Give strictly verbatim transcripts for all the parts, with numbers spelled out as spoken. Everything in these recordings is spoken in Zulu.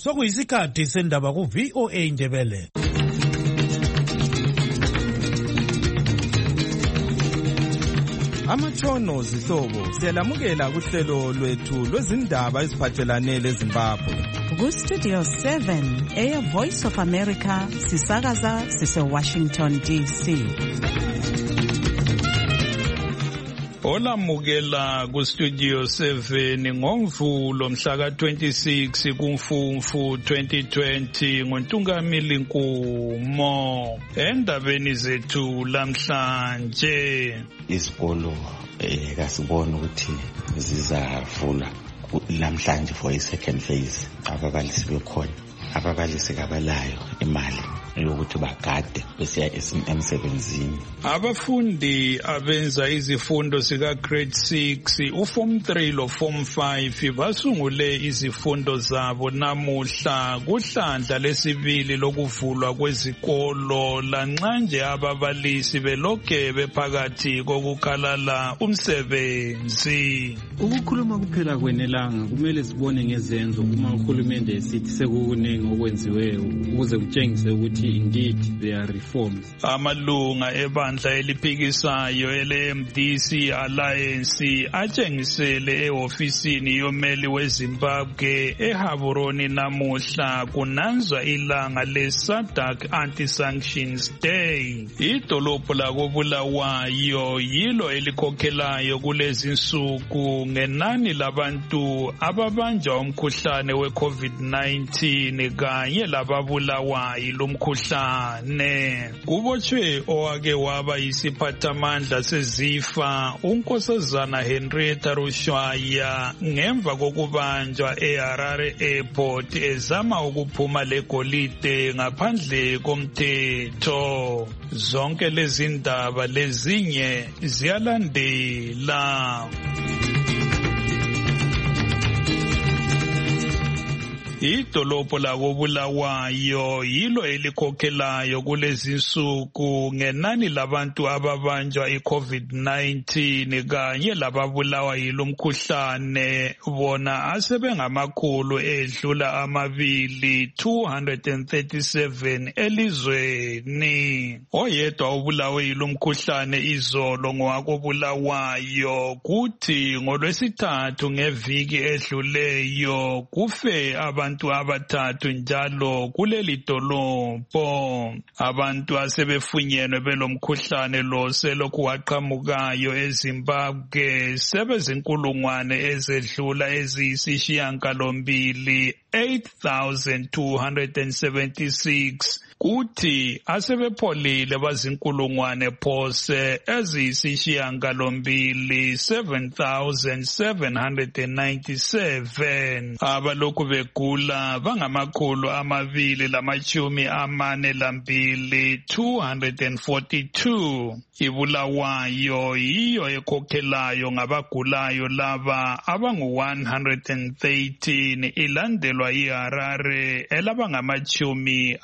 sokuyisikhathi sendaba ku V O A Ndebele. Amatshono zihlobo siyalamukela kuhlelo lwethu lwezindaba eziphathelane leZimbabwe. Ku Studio seven eya Voice of America sisakaza sise Washington D C. Olamukela ku Studio seven ngoMvulo mhla ka twenty-six kuMfumfu twenty twenty ngoNtungamili Nkumo. Endabeni zethu lamhlanje isikolo eh kasibona ukuthi zizavula lamhlanje for a second phase. Ababalisi bekhona, ababalisi kabalayo imali yokuthi bagade besiya emsebenzini. Abafundi abenza izifundo sika grade six, uform three lo form five basungule izifundo zabo namuhla kuhlandla lesibili lokuvulwa kwezikolo, lanxanje ababalisi belokhe bephakathi kokukhalala umsebenzi. Ukukhuluma kuphela kwenelanga, kumele sibone ngezenzo uma uhulumende esithi sekukunengi okwenziweyo ukuze kutshengise ukuthi indeed there are reforms. Amalunga ebandla eliphikisayo ele M D C Alliance atshengisele ehofisini yomeli weZimbabwe eHaburoni namuhla kunanzwa ilanga le-SADC Anti-Sanctions Day. Idolobho lakobulawayo yilo elikhokhelayo kulezi nsuku ngenani labantu ababanjwa umkhuhlane we-COVID nineteen kanye lababulawayo lumkhuhlane. Kubotshwe owake waba yisiphathamandla sezifa uNkosazana Henrietta Rushwaya ngemva kokubanjwa eHarare Airport ezama ukuphuma legolide ngaphandle komthetho. Zonke lezi ndaba lezinye ziyalandela. Idolobho lakobulawayo yilo elikhokhelayo kulezi nsuku ngenani labantu ababanjwa iCovid nineteen kanye lababulawa yilomkhuhlane, bona asebengamakhulu edlula amabili two hundred thirty-seven elizweni. Oyedwa ubulawe yilomkhuhlane izolo ngowakobulawayo, kuthi ngolwesithathu ngeviki edluleyo kufe abantu abathathu njalo kuleli dolobho. Abantu asebefunyenwe belomkhuhlane lo selokhu waqhamukayo eZimbabwe sebezinkulungwane ezedlula eziyisishiyagalombili, eight thousand two hundred seventy-six, kuthi asebepholile bazinkulungwane phose eziyisishiyagalombili, seven thousand seven hundred ninety-seven. Abalokhu begula bangamakhulu amabili lamachumi amane lambili, two hundred forty-two. Ibulawayo yiyo ekhokhelayo ngabagulayo laba abangu one hundred thirteen, ilandelwa iHarare elabangamachumi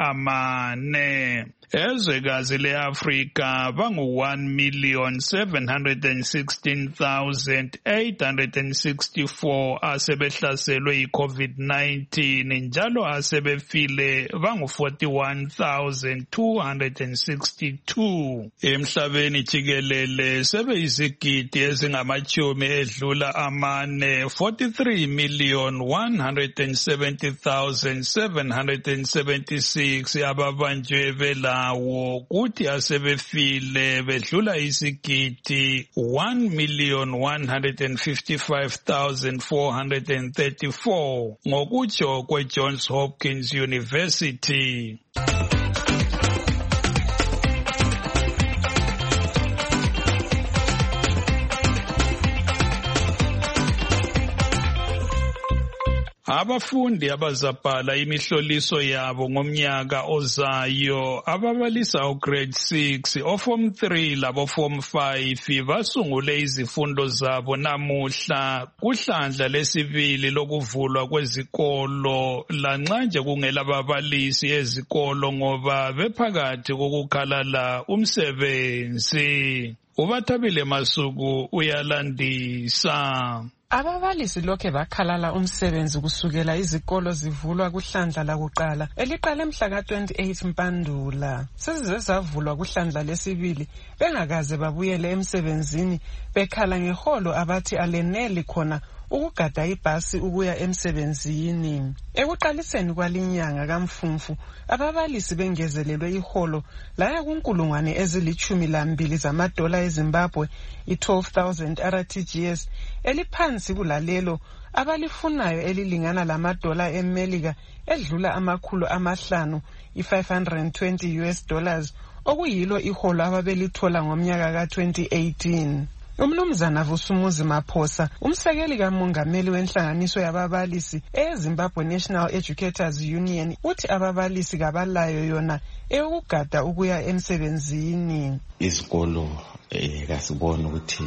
amane. Ezwekazi le-Afrika bangu one million seven hundred sixteen thousand eight hundred sixty-four asebehlaselwe iCovid nineteen, njalo asebefile bangu forty-one thousand two hundred sixty-two. Emhlabeni jikelele sebeyizigidi ezingamachumi edlula amane, forty-three million one hundred seventy thousand seven hundred seventy-six ababanjwe bela wo, kuthi asebefile bedlula isigidi one million one hundred fifty-five thousand four hundred thirty-four ngokutsho kweJohns Hopkins University. Abafundi abazabhala imihloliso yabo ngomnyaka ozayo ababalisa ugrade six, oform three labo form five basungule izifundo zabo namuhla kuhlandla lesibili lokuvulwa kwezikolo, lanxanje kungela babalisi ezikolo ngoba bephakathi kokukhalala umsebenzi. Ubathabile Masuku uyalandisa. Ababalisi lokhe bakhalala umsebenzi kusukela izikolo zivulwa kuhlandla lakuqala eliqala mhla ka twenty-eight Mpandula. Sezize zavulwa kuhlandla lesibili bengakaze babuyele emsebenzini bekhala ngeholo abathi aleneli khona ukugada ibhasi ukuya emsebenzini. Ekuqaliseni kwalinyanga kaMfumfu ababalisi bengezelelwe iholo laya kunkulungwane ezilithumi lambili zamadola eZimbabwe i-twelve thousand R T G S eliphansi kulalelo abalifunayo elilingana lamadola eMelika edlula amakhulu amahlanu i-five hundred twenty U S dollars okuyilo iholo ababelithola ngomnyaka ka twenty eighteen. Umnumzana Vusumuzi Maphosa, umsekeli kamongameli wenhlanganiso yababalisi eZimbabwe National Educators Union, uthi ababalisi kabalayo yona eyokugada ukuya emsebenzini. Izikolo eh kasibona ukuthi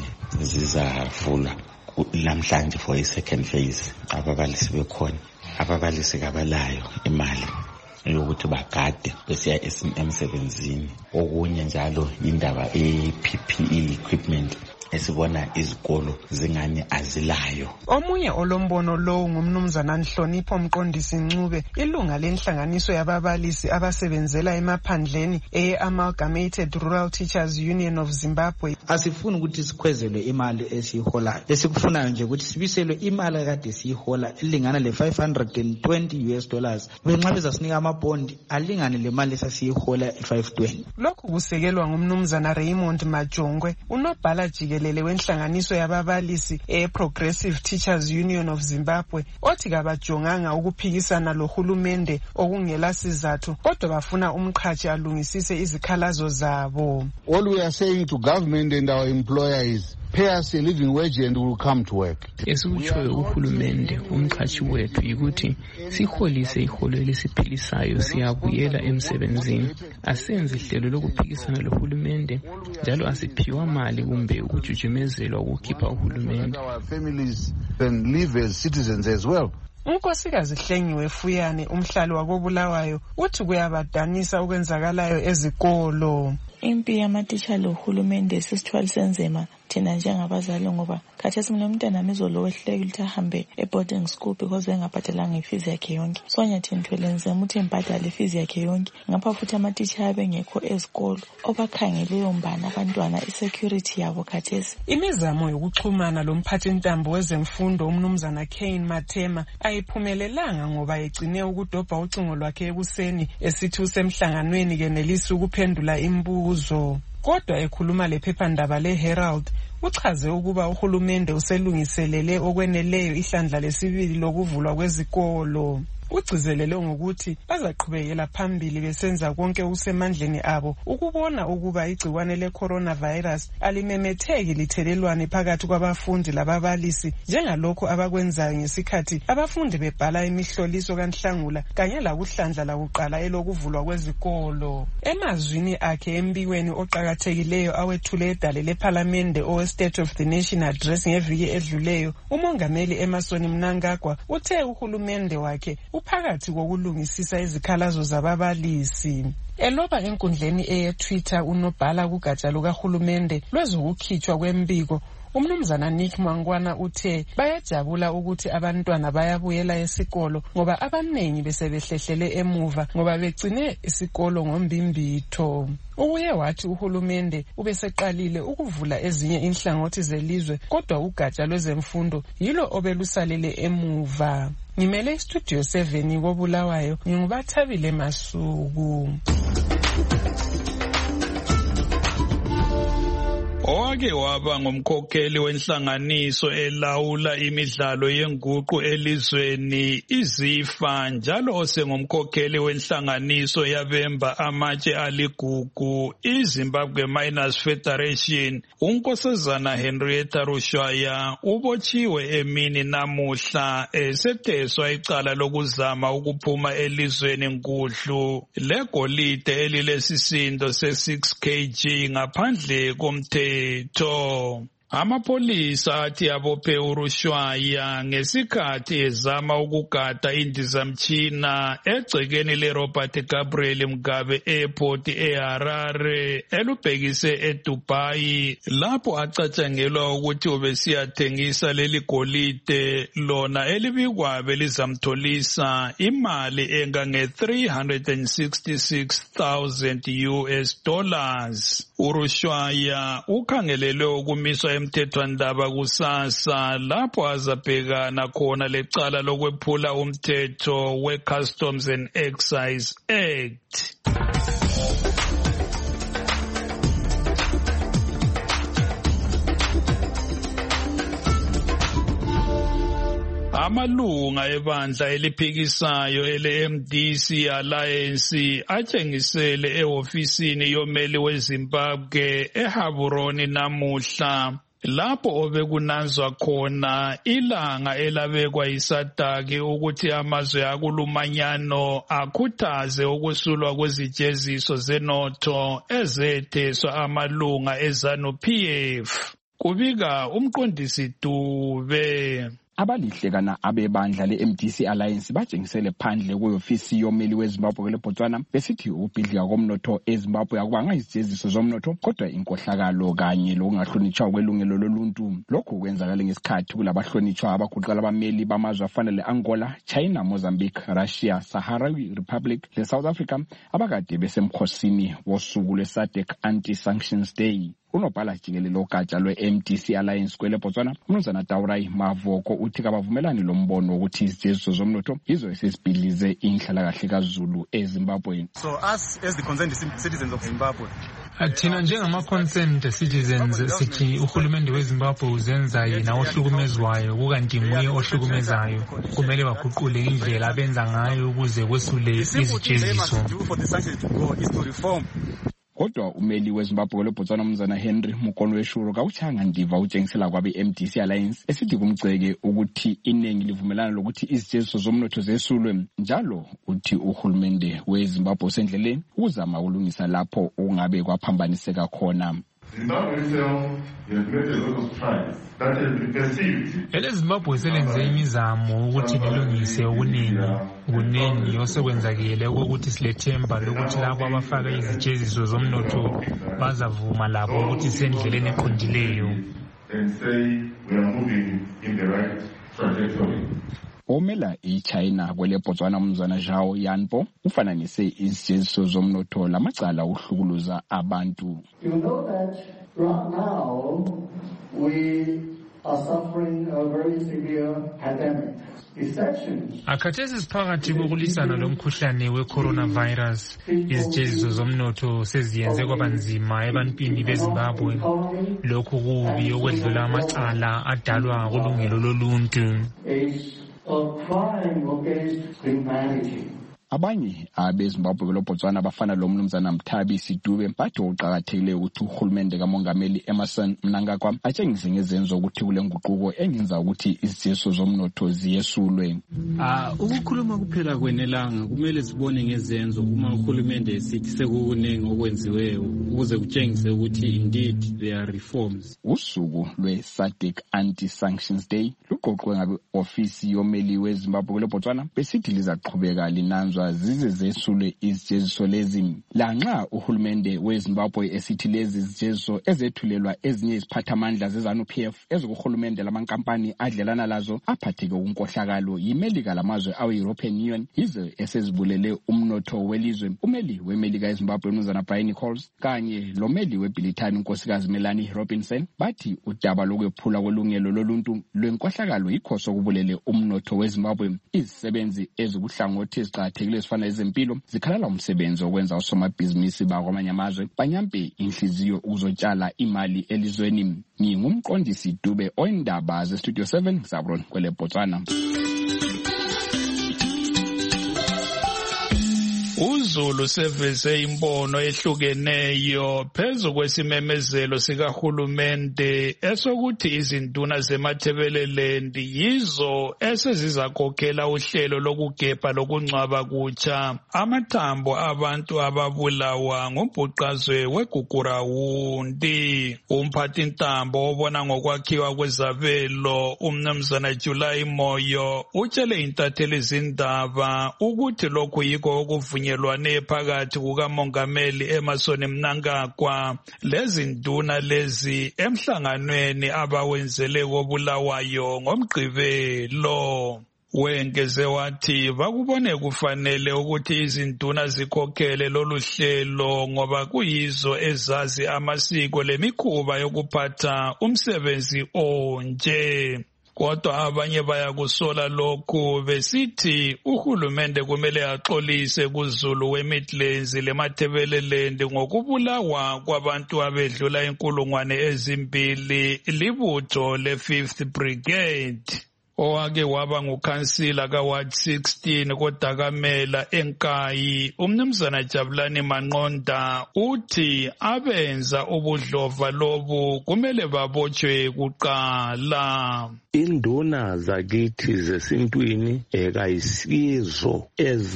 zizavula namhlanje for a second phase. Ababalisi bekhona, ababalisi kabalayo imali yokuthi bagade besiya emsebenzini. Okunye njalo indaba e-P P E equipment esibona izikolo zingani azilayo. Omunye olombono lowo ngumnumzana Nhlonipho Mqondisi Ncube, ilunga lenhlanganiso yababalisi abasebenzela emaphandleni e-Amalgamated Rural Teachers Union of Zimbabwe. Asifuni ukuthi sikhwezelwe imali esiyiholayo. Esikufunayo nje ukuthi sibiselwe imali kade siyihola elingana le five hundred twenty U S dollars. Benxa bezasinika amabond alingane le mali esasiyihola e-five twenty. Lokhu kusekelwa ngumnumzana Raymond Majongwe, unobhala jikele lele wenhlanganiso yababalisi e-Progressive Teachers Union of Zimbabwe, othi kabajonganga ukuphikisana lohulumende okungela sizathu kodwa bafuna umqhathi alungisise izikhalazo zabo. All we are saying to government and our employer is pay us a living wage and we will come to work. Esikutshoyo uhulumende umqhashi wethu yikuthi siholise iholo elisiphilisayo siyabuyela emsebenzini. Asenze ihlelo lokuphikisana lohulumende njalo asiphiwa mali kumbe ukujujumezelwa ukukhipha uhulumende. Our families can live as citizens as well. Unkosikazi Hlengiwe Fuyane, umhlali wakobulawayo, uthi kuyabadanisa ukwenzakalayo ezikolo. Impi yamatitsha lohulumende sisithwala senzema thina njengabazali ngoba khathesi mina umntana mizolo wehleke ukuthi ahambe e-boarding school because engabhadalanga ifees yakhe yonke. Sonya thina thwele nzima ukuthi ngibhadale ifees yakhe yonke. Ngapha futhi amatitsha abengekho ezikolo obakhangeleyo mbana abantwana i-security yabo khathesi. Imizamo yokuxhumana lomphathintambo wezemfundo umnumzana Kane Mathema ayiphumelelanga ngoba egcine ukudobha ucingo lwakhe ekuseni esithi usemhlanganweni kenelisa ukuphendula imbuzo. Kodwa ekhuluma lephephandaba le-Herald uchaze ukuba uhulumende uselungiselele okweneleyo ihlandla lesibili lokuvulwa kwezikolo. Ugcizelele ngokuthi bazaqhubekela phambili besenza konke okusemandleni abo ukubona ukuba igciwane le-coronavirus alimemetheki lithelelwane phakathi kwabafundi lababalisi njengalokho abakwenzayo ngesikhathi abafundi bebhala imihloliso kaNhlangula kanye lakuhlandla lakuqala elokuvulwa kwezikolo. Emazwini akhe embikweni oqakathekileyo awethule edale lephalamende owe-State of the Nation Address ngeviki edluleyo, umongameli Emmerson Mnangagwa uthe uhulumende wakhe uphakathi kokulungisisa izikhalazo zababalisi. Eloba enkundleni eye-Twitter unobhala kugatsha lukahulumende lwezokukhitshwa kwembiko, umnumzana Nick Mangwana uthe bayajabula ukuthi abantwana bayabuyela esikolo ngoba abanengi besebehlehlele emuva ngoba begcine isikolo ngombimbitho. Uye wathi uhulumende ubeseqalile ukuvula ezinye inhlangothi zelizwe kodwa ugatsha lwezemfundo yilo obelusalele emuva. Ngimele istudio seven kobulawayo, ngingubathabile Masuku. Owake waba ngumkhokheli wenhlanganiso elawula imidlalo yenguqu elizweni iZIFA njalo osengumkhokheli wenhlanganiso yabemba amatshe aligugu iZimbabwe Miners Federation, uNkosazana Henrietta Rushwaya ubotshiwe emini namuhla esetheswa icala lokuzama ukuphuma elizweni nkudlu legolide elilesisindo se six kilograms ngaphandle komthetho. Amapolisa athi abophe uRushwaya ngesikhathi ezama ukugada indizamtshina egcekeni leRobert Gabriel Mugabe Airport eHarare elubhekise eDubai lapho acatshangelwa ukuthi ubesiyathengisa leli golide lona elibikwa belizamtholisa imali engange three hundred sixty-six thousand U S dollars. uRushwaya ukhangelelwe ukumiswa emthethwandaba kusasa lapho azabhekana khona lecala lokwephula umthetho we-Customs and Excise Act. Amalunga ebandla eliphikisayo ele-M D C Alliance atshengisele ehofisini yomeli weZimbabwe eHaburoni namuhla lapho obekunanzwa khona ilanga elabekwa yisadaki ukuthi amazwe akulumanyano akhuthaze ukusulwa kwezijeziso zenotho ezetheswa amalunga eZANU P F. Kubika umqondisi Dube. Abalihlekana abebandla le-M D C Alliance batshengisele phandle kwe-ofisi yomeli weZimbabwe leBotswana besithi ukubhidlika komnotho eZimbabwe akubanga izijeziso zomnotho kodwa inkohlakalo kanye lokungahlonitshwa kwelungelo loluntu. Lokhu kwenzakale ngesikhathi kulabahlonitshwa abaguqala abameli bamazwe afana le-Angola, China, Mozambique, Russia, Sahrawi Republic le-South Africa abakade besemkhosini wosuku lwe-SADC Anti-Sanctions Day. Unobhala jikelele ogatsha lwe-M D C Alliance kwele Botswana uMnumzana Taurai Mavoko uthi kabavumelani lo mbono wokuthi izijeziso zomnotho yizo esesibhidlize inhlalakahle kaZulu eZimbabwe. So us as the concerned citizens of Zimbabwe, thina njengama-concerned citizens sithi uhulumende weZimbabwe uzenza yena ohlukumezwayo kukanti nguye ohlukumezayo. Kumele baguqule indlela abenza ngayo ukuze kwesule izijeziso. Kodwa umeli weZimbabwe leBotswana uMnumzana Henry Mukonweshuro kawuchanga ndiva utshengisela kwabe-M D C Alliance esithi kumgceke ukuthi iningi livumelana lokuthi izijeziso zomnotho zesulwe njalo uthi uhulumende weZimbabwe usendleleni ukuzama ukulungisa lapho okungabe kwaphambaniseka khona. Zimbabwe itself has made a lot of strides that has been perceived. EleZimbabwe selenze imizamo ukuthi lilungise okuningi kuningi osekwenzakile ukuthi silethemba lokuthi labo abafaka izijeziso zomnotho bazavuma labo ukuthi sendleleni eqondileyo. And say we are moving in the right trajectory. Omela iChina kwele Botswana uMnumzana Zhao Yanpo ufananise izijeziso zomnotho lamacala uhlukuluza abantu. You know that right now we are suffering a very severe pandemic. Akhathesi siphakathi kokulisana lomkhuhlane we-coronavirus. Izijeziso zomnotho seziyenze kwabanzima ebantwini beZimbabwe. Lokhu kubi okwedlula amacala adalwa kulungelo loluntu. Abanye abeZimbabwe leBotswana abafana lo Mnumzana Mthabi Sidube bathi uqhakathekile ukuthi uhulumende kaMongameli Emmerson Mnangagwa atshengise ngezenzo ukuthi kule nguquko engenza ukuthi izijeziso zomnotho ziyesulwe. Ah ukukhuluma kuphela kwenelanga kumele sibone ngezenzo uma uhulumende sithi sekukunengi okwenziweyo ukuze kutshengise ukuthi indeed there are reforms. Usuku lwe-SADC Anti-Sanctions Day luqoqwe ngabe ofisi yomeli weZimbabwe leBotswana besithi lizaqhubeka linanzwa zize zesulwe izijeziso lezi. Lanxa uhulumende weZimbabwe esithi lezi izijeziso ezethulelwa ezinye iziphathamandla zeZANU P F ezokuhulumende lamankampani adlelana lazo aphatheke kunkohlakalo yimelika lamazwe awe-European Union yize esezibulele umnotho welizwe. Umeli wemelika eZimbabwe uMnumzana Brian Nichols kanye lomeli weBrithani unkosikazi Melanie Robinson bathi udaba lokwephula kwelungelo loluntu lwenkohlakalo yikho sokubulele umnotho weZimbabwe. Izisebenzi ezikuhlangothi eziqakathekile ezifana ezempilo zikhalala umsebenzi okwenza osomabhizinisi bakwamanye amazwe banyampe inhliziyo ukuzotshala imali elizweni. Ngingumqondisi Dube oyindaba zeStudio seven Zabron kwele Botswana. uzulu seveze imbono ehlukeneyo phezu kwesimemezelo sikahulumende esokuthi izinduna zemathebeleland yizo esezizakhokhela uhlelo lokugebha lokungcwaba kutsha amathambo abantu ababulawa ngumbhuqazwe weGugurawundi. Umphathintambo obona ngokwakhiwa kwezabelo umnumzana July Moyo utshele intatheli zindaba ukuthi lokhu yikho okuvunyelwane phakathi kukamongameli Emmerson Mnangagwa lezinduna lezi emhlanganweni abawenzele koBulawayo ngoMgqibelo. Wengeze wathi bakubone kufanele ukuthi izinduna zikhokhele lolu hlelo ngoba kuyizo ezazi amasiko lemikhuba yokuphatha umsebenzi onje. Kodwa abanye bayakusola lokhu besithi uhulumende kumele axolise kuZulu weMidlands leMathebeleland ngokubulawa kwabantu abedlula inkulungwane ezimbili libutho le-fifth Brigade. Owake waba ngukhansila ka-Ward sixteen koDakamela eNkayi umnumzana Jabulani Manqonda uthi abenza ubudlova lobu kumele babotshwe kuqala. Induna zakithi zesintwini ekayisizo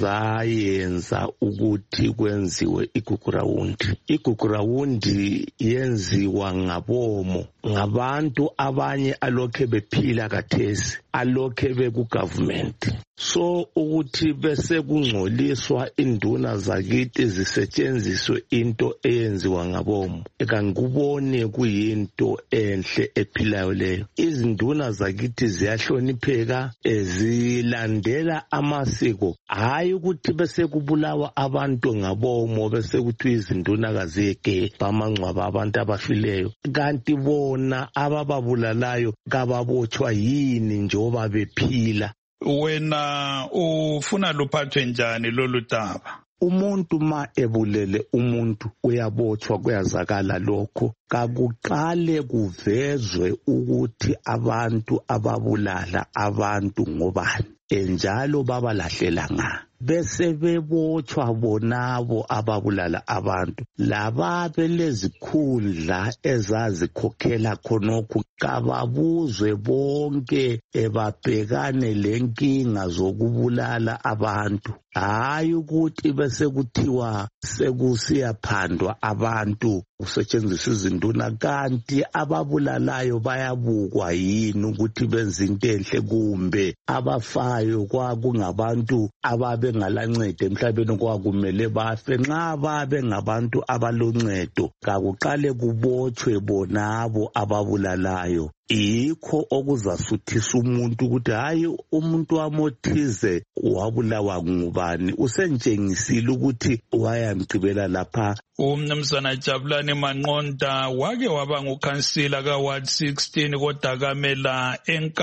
ezayenza ukuthi kwenziwe iGugurawundi. iGugurawundi yenziwa ngabomo ngabantu abanye alokhe bephila kathesi alokhe beku-government. So ukuthi bese kungcoliswa induna zakithi zisetshenziswe into eyenziwa ngabomo ekangikubone kuyinto enhle ephilayo leyo. Izinduna zakithi ziyahlonipheka ezilandela amasiko hayi ukuthi bese kubulawa abantu ngabomo bese kuthi izinduna kaziyeke bamangcwaba abantu abafileyo kanti bona abababulalayo kababotshwa yini njoba bephila. Wena ufuna luphathwe njani lolu daba? Umuntu ma ebulele umuntu uyabotshwa kuyazakala lokho kakuqale kuvezwe ukuthi abantu ababulala abantu ngobani enjalo babalahlela nga bese bebotshwa bonabo ababulala abantu lababe lezikhundla ezazikhokhela khonokho kababuzwe bonke ebabhekane lenkinga zokubulala abantu hayi ukuthi bese kuthiwa sekusiyaphandwa abantu kusetshenziswa izinduna kanti ababulalayo bayabukwa yini ukuthi benza into enhle kumbe abafayo kwakungabantu ababe ngalancedo emhlabeni kwakumele bafe nxa babe ngabantu abaloncedo kakuqale kubotshwe bonabo ababulalayo. Ikho okuzasuthisa umuntu ukuthi hayi umuntu wamothize wabulawa ngubani usentshengisile ukuthi wayamgcibela lapha. Umnumzana Jabulani Manqonda wake waba ngukhansila ka-Ward sixteen koDakamela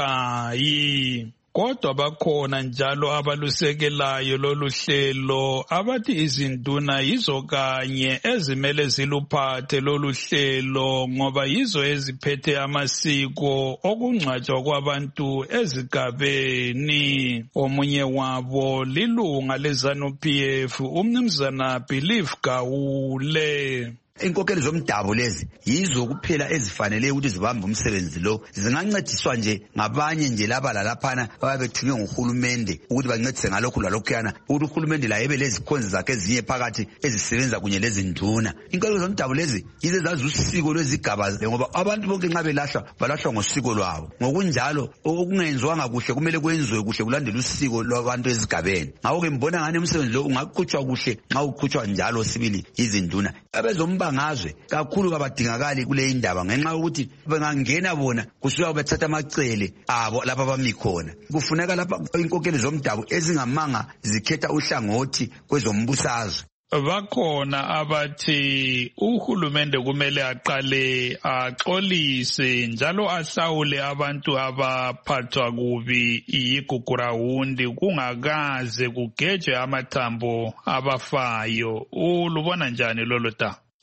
eNkayi. Kodwa bakhona njalo abalusekelayo lolu hlelo abathi izinduna yizo kanye ezimele ziluphathe lolu hlelo ngoba yizo eziphethe amasiko okungcwatshwa kwabantu ezigabeni. Omunye wabo lilunga leZANU P F umnumzana Believe Gawule. Inkokheli zomdabu lezi yizo kuphela ezifanele ukuthi zibambe umsebenzi lo zingancediswa nje ngabanye nje laba lalaphana ababethunywe nguhulumende ukuthi bancedise ngalokhu lalokhuyana ukuthi uhulumende la ebe lezikhonzi zakhe ezinye phakathi ezisebenza kunye lezinduna. Inkokheli zomdabu lezi yizo ezazi usiko lwezigaba ngoba abantu bonke nxa belahlwa balahlwa ngosiko lwabo ngokunjalo okungenziwanga kuhle kumele kwenziwe kuhle kulandela usiko lwabantu ezigabeni. Ngakho-ke mbona ngani umsebenzi lo ungaqhutshwa kuhle nxa uqhutshwa njalo sibili izinduna abezomba ngazwe kakhulu kabadingakali kule indaba ngenxa yokuthi bengangena bona kusuka bethatha amacele abo lapha abami khona. Kufuneka lapha inkokheli zomdabu ezingamanga zikhetha uhlangothi kwezombusazwe. Bakhona abathi uhulumende kumele aqale axolise njalo ahlawule abantu abaphathwa kubi iGugurawundi kungakaze kugejwe amathambo abafayo. Ulubona njani lolo daba?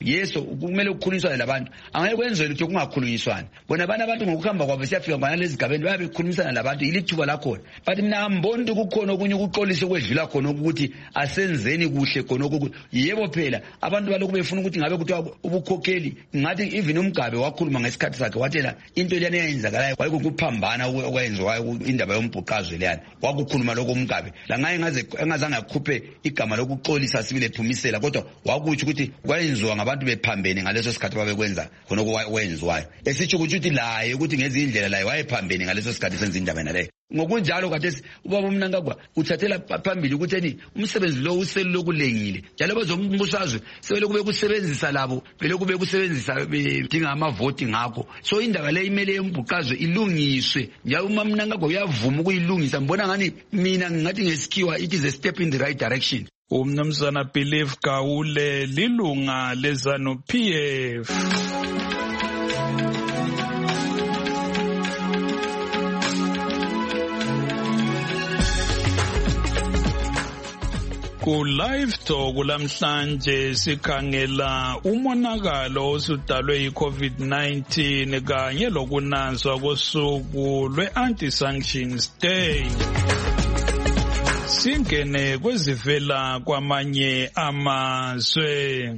yeso kumele ukukhulunyiswa labantu angeke kwenziwe ukuthi kungakhulunyiswana bona abana abantu ngokuhamba kwabo siyafika ngana lezi gabeni babe bekhulumisana labantu ilithuba lakhona but mina mboni ukuthi kukhona okunye ukuxolisa kwedlula khona ukuthi asenzeni kuhle khona ukuthi yebo phela abantu balokhu befuna ukuthi ngabe kuthiwa ubukhokheli ngathi even umgabe wakhuluma ngesikhathi sakhe watela into leyana eyenzakalayo wayekukuphambana okwenziwa indaba yombhuqazwe leyana wakukhuluma lokho umgabe la ngaye ngaze engazange akhuphe igama lokuxolisa sibile phumisela kodwa wakuthi ukuthi kwayenziwa ngabantu bephambene ngaleso sikhathi babekwenza khona okwenziwayo esitsho ukuthi laye ukuthi ngezindlela laye wayephambene ngaleso sikhathi senza indaba naleyo ngokunjalo kade ubaba uMnangagwa uthathela phambili ukuthi eni umsebenzi lo uselu lokulengile njalo bazombusazwe sebele kube kusebenzisa labo vele kube kusebenzisa bedinga amavoti ngakho so indaba le imele yembhuqazwe ilungiswe njalo uma Mnangagwa uyavuma ukuyilungisa mbona ngani mina ngathi ngesikhiwa it is a step in the right direction. Umnumzana Believe Gawule lilunga lezanu P F. Ku live talk lamhlanje sikhangela umonakalo osudalwe yi-COVID nineteen kanye lokunanzwa kosuku lwe-Anti-Sanctions Day. Singene kwezivela kwamanye amazwe.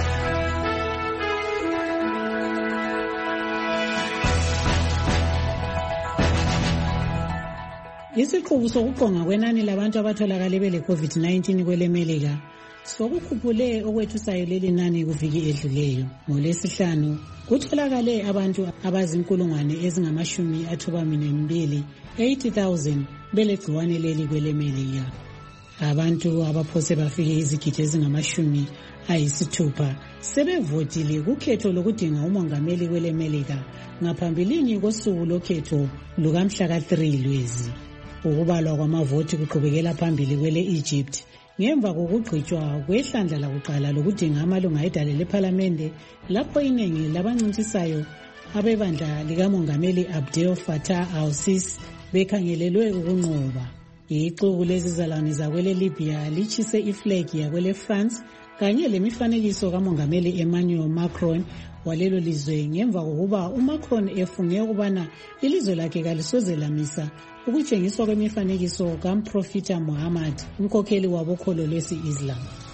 Isiqubu sokuqonga kwenani labantu abatholakala bele COVID nineteen kwele Melika sokukhuphule okwethusayo leli nani kuviki edluleyo. NgoLwesihlanu kutholakale abantu abazinkulungwane ezingamashumi athubamine mbili eighty thousand bele gciwane leli kwele Melika. Abantu abaphose bafike izigidi ezingamashumi ayisithupha sebevotile kukhetho lokudinga umongameli kwele Melika ngaphambilini kosuku lokhetho lukamhla ka three Lwezi. Ukubalwa kwamavoti kuqhubekela phambili kwele Egypt ngemva kokugqitshwa kwehlandla lakuqala lokudinga amalunga edale lephalamende lapho iningi labancintisayo abebandla likamongameli Abdel Fattah al-Sisi bekhangelelwe ukunqoba. Ixuku lezizalwane zakwele Libya lichise iflegi yakwele France kanye lemifanekiso kamongameli Emmanuel Macron walelo lizwe ngemva kokuba uMacron efunge ukubana ilizwe lakhe kalisoze lamisa ukutshengiswa kwemifanekiso kaMprofita Muhammad umkhokheli wabokholo lwesi-Islam.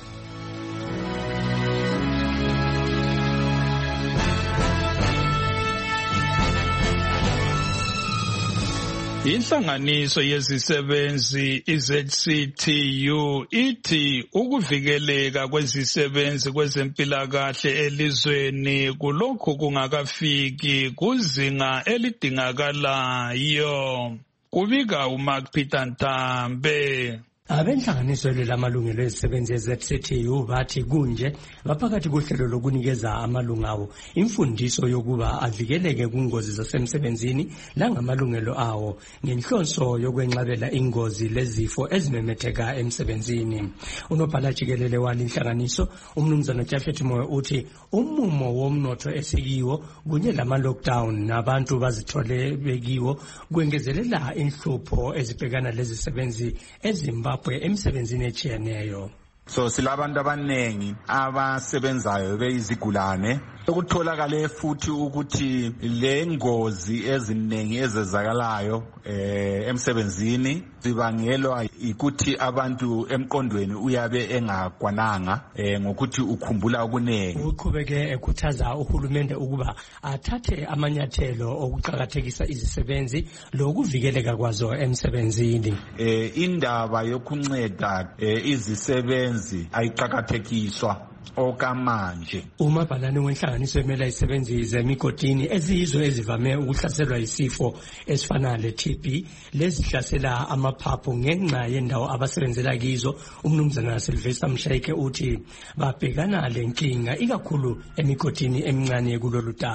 Inhlanganiso yezisebenzi i-Z C T U ithi ukuvikeleka kwezisebenzi kwezempilakahle elizweni kulokhu kungakafiki kuzinga elidingakalayo. Kubika uMark Peter Ntambe. Abenhlanganiso lamalungelo ezisebenzi ye-Z C T U bathi kunje baphakathi kohlelo lokunikeza amalunga awo imfundiso yokuba avikeleke kungozi zasemsebenzini langamalungelo awo ngenhloso yokwenqabela ingozi lezifo ezimemetheka emsebenzini. Unobhala jikelele walinhlanganiso umnumzana Jafet Moyo uthi umumo womnotho esikiwo kunye lama-lockdown nabantu bazithole bekiwo kwengezelela inhlupho ezibhekana lezisebenzi ezimba emsebenzini echiyeneyo. So silabantu abanengi abasebenzayo beyizigulane ukutholakala futhi ukuthi le ngozi eziningi ezezakalayo eh emsebenzini zibangelwa ukuthi abantu emqondweni uyabe engakwananga eh ngokuthi ukhumbula okuningi. Uqhubeke ekhuthaza uhulumende ukuba athathe amanyathelo okuqhakathekisa izisebenzi lokuvikeleka kwazo emsebenzini. Eh indaba yokunceda eh, izisebenzi ayiqhakathekiswa okamanje. Umabhalane wenhlanganiso emela isebenzi zemigodini eziyizwe ezivame ukuhlaselwa isifo esifana le-T B lezihlasela amaphaphu ngenxa yendawo abasebenzela kizo. Umnumzana Sylvester Mshayike uthi babhekana lenkinga ikakhulu emigodini emincane kulolu daba.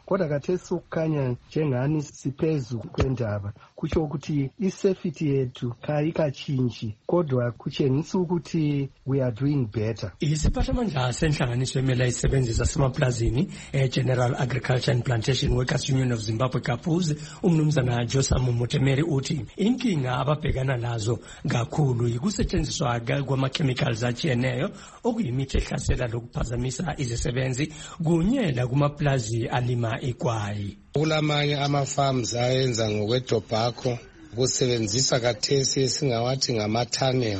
kodwa khathesi sokukhanya njengani siphezu kwendaba kusho ukuthi isafety yethu kayikatshintshi kodwa kutshengisa ukuthi we are doing better. Isiphathamandla senhlanganiso emela isebenzi zasemaplazini General Agriculture and Plantation Workers Union of Zimbabwe Kapuz umnumzana Josam Mutemeri uthi inkinga ababhekana nazo kakhulu yikusetshenziswa kwama-chemicals atshiyeneyo okuyimithi ehlasela lokuphazamisa izisebenzi kunyela kumaplazi alima igwayi. Kulamanye ama-farms ayenza ngokwetobacco kusebenzisa kathesi esingawathi ngama-tunnel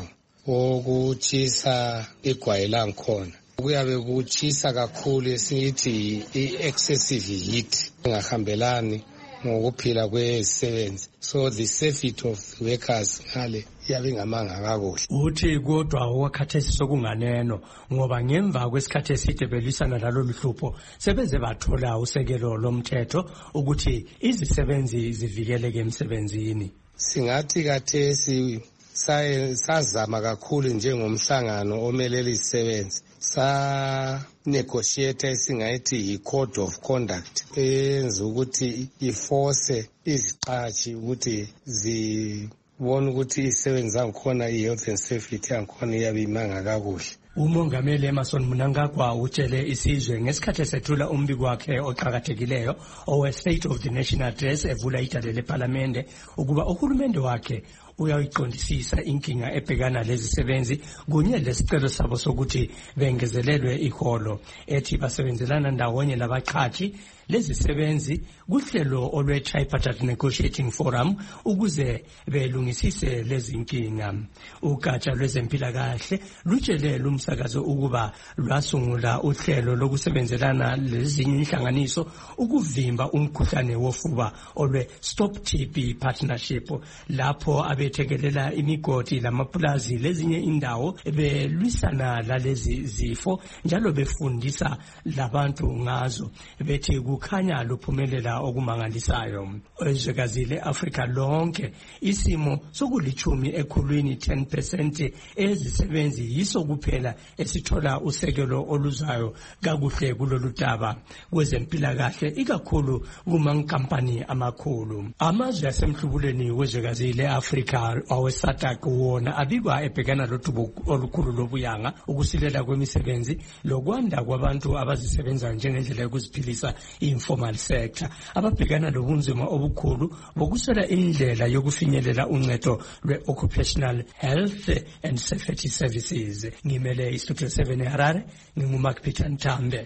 okutshisa igwayi lankhona. Kuyabe kutshisa kakhulu esingithi i-excessive heat engahambelani ngokuphila kwezisebenzi, so the safety of workers ngale yabe ngamanga kakuhle. Uthi kodwa wakhathesi sokunganeno ngoba ngemva kwesikhathi eside belisana lalo luhlupho sebeze bathola usekelo lomthetho ukuthi izisebenzi zivikeleke emsebenzini. Singathi kathesi sazama kakhulu njengomhlangano omelele izisebenzi sa negotiate esingayithi i-code of conduct eyenza ukuthi iforce iziqashi ukuthi zibone ukuthi izisebenzi zangikhona i-health and safety yangikhona iyabe imanga kakuhle. Umongameli Emerson Mnangagwa utshele isizwe ngesikhathi esethula umbiko wakhe oqhakathekileyo owe State of the Nation Address evula idale leParliamente ukuba uhulumende wakhe uyayiqondisisa inkinga ebhekana lezisebenzi kunye lesicelo sabo sokuthi bengezelelwe iholo ethi basebenzelana ndawonye labaqhashi lezisebenzi kuhlelo olwe Tripartite Negotiating Forum ukuze belungisise lezi nkinga. Ugatsha lwezempilakahle lutshele lumsakazo ukuba lwasungula uhlelo lokusebenzelana lezinye inhlanganiso ukuvimba umkhuhlane wofuba olwe Stop T B Partnership lapho abethekelela imigodi lamaplazi lezinye indawo belwisana lalezi zifo njalo befundisa labantu ngazo bethi kukhanya luphumelela okumangalisayo. Ezwekazi le-Afrika lonke isimo sokulichumi ekhulwini ten percent ezisebenzi yiso kuphela esithola usekelo oluzayo kakuhle kulolu daba kwezempilakahle ikakhulu kumankampani amakhulu. Amazwe asemhlubuleni wezwekazi le-Afrika awe-SADC wona abikwa ebhekana lodubo olukhulu lobuyanga ukusilela kwemisebenzi lokwanda kwabantu abazisebenza njengendlela yokuziphilisa informal sector ababhekana lobunzima obukhulu bokuswela indlela yokufinyelela uncedo lwe-occupational health and safety services. Ngimele istudio seven eHarare, nginguMark Peter Ntambe.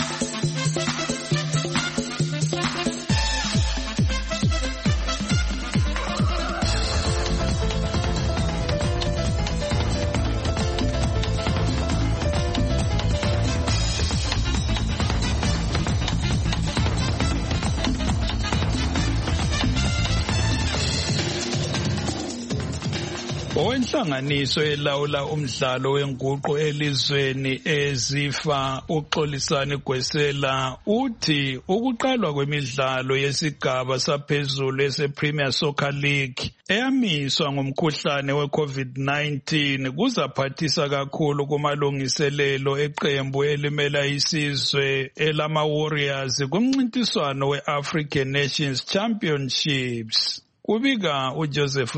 Owenhlanganiso elawula umdlalo wenguqu elizweni ezifa uXolisani Gwesela uthi ukuqalwa kwemidlalo yesigaba saphezulu ese-Premier Soccer League eyamiswa ngomkhuhlane we-COVID nineteen kuzaphathisa kakhulu kumalungiselelo eqembu elimela isizwe elama-Warriors kumncintiswano we-African Nations Championships. Kubika uJoseph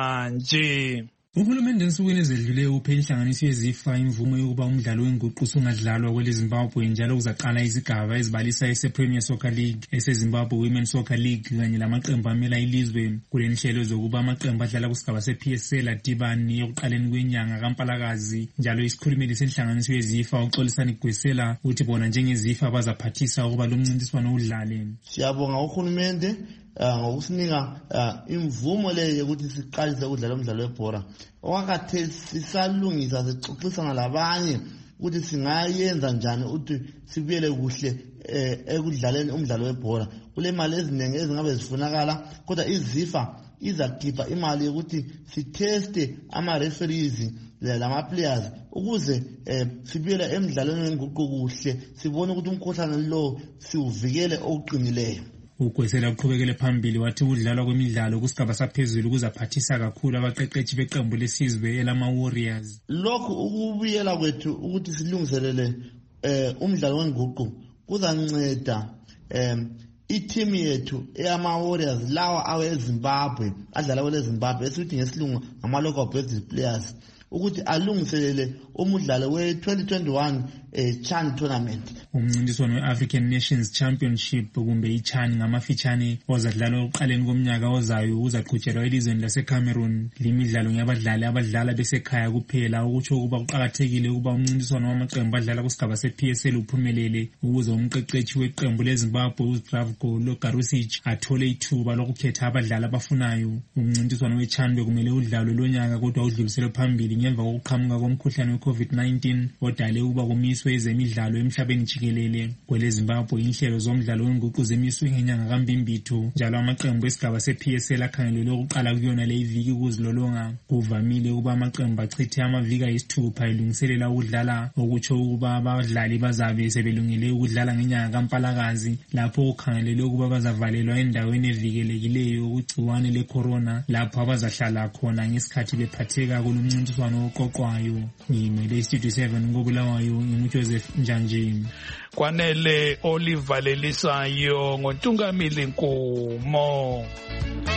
Njanji. Uhulumende ensukwini ezedluleyo uphe inhlanganiso yezifa imvumo yokuba umdlalo wenguqu usungadlalwa kwele Zimbabwe njalo uzaqala izigaba ezibalisa ese-Premier Soccer League, ese-Zimbabwe Women's Soccer League kanye lamaqembu amela ilizwe. Kule nhlelo zokuba amaqembu adlala kusigaba se-P S L adibani ekuqaleni kwenyanga kaMpalakazi. Njalo isikhulumeli senhlanganiso yezifa uXolisani Gwesela uthi bona njengezifa bazaphathisa ukuba lo mncintiswano udlale. Siyabonga uhulumende ngokusinika imvumo leyo yokuthi siqalise ukudlala umdlalo webhola. Wakathe sisalungisa sixoxisana labanye ukuthi singayenza njani ukuthi sibuyele kuhle ekudlaleni umdlalo webhola. Kule mali eziningi ezingabe zifunakala kodwa izifa izakhipha imali yokuthi siteste ama-referees lama-players ukuze sibuyele emdlalweni wenguqu kuhle sibone ukuthi umkhuhlane lo siuvikele okuqinileyo. Ugwesela uqhubekele phambili wathi ukudlalwa kwemidlalo kusigaba saphezulu kuzaphathisa kakhulu abaqeqeshi beqembu lesizwe elama-Warriors. Lokhu ukubuyela kwethu ukuthi silungiselele umdlalo wenguqu kuzanceda i-team yethu eyama-Warriors lawa awe-Zimbabwe adlala kwele-Zimbabwe esithi ngesilungu ngama-local based players ukuthi alungiselele umdlalo we-twenty twenty-one eh, CHAN tournament. Umncintiswano we-African Nations Championship kumbe i-CHAN ngamafitshane ozadlala oqaleni komnyaka ozayo uzaqhutshelwa elizweni laseCameroon. Limidlalo ngabadlali abadlala besekhaya kuphela, ukutsho ukuba kuqakathekile ukuba umncintiswano wamaqembu adlala kusigaba se-P S L uphumelele ukuze umqeqeshi weqembu leZimbabwe uZbravko Logarusich athole ithuba lokukhetha abadlali abafunayo. Umncintiswano we-CHAN bekumele udlalwe lonyaka kodwa udluliselwe phambili ngemva kokuqhamuka komkhuhlane we-COVID nineteen odale ukuba kumiswe ezemidlalo emhlabeni jikelele. KweleZimbabwe inhlelo zomdlalo wenguqu zemiswe ngenyanga kaMbimbitho, njalo amaqembu esigaba se-P S L akhangelelwe ukuqala kuyona le iviki ukuzilolonga. Kuvamile ukuba amaqembu achithe amaviki ayisithupha elungiselela ukudlala, okutsho ukuba abadlali bazabe sebelungele ukudlala ngenyanga kaMpalakazi, lapho kukhangelelwe ukuba bazavalelwa endaweni evikelekileyo kugciwane le-corona, lapho abazahlala khona ngesikhathi bephatheka kulumncintiswano oqoqwayo. Ngimele iStudio seven koBulawayo, nginguJoseph Njanjini. Kwanele Oliver Lelisayo ngoNtungamili Nkumo.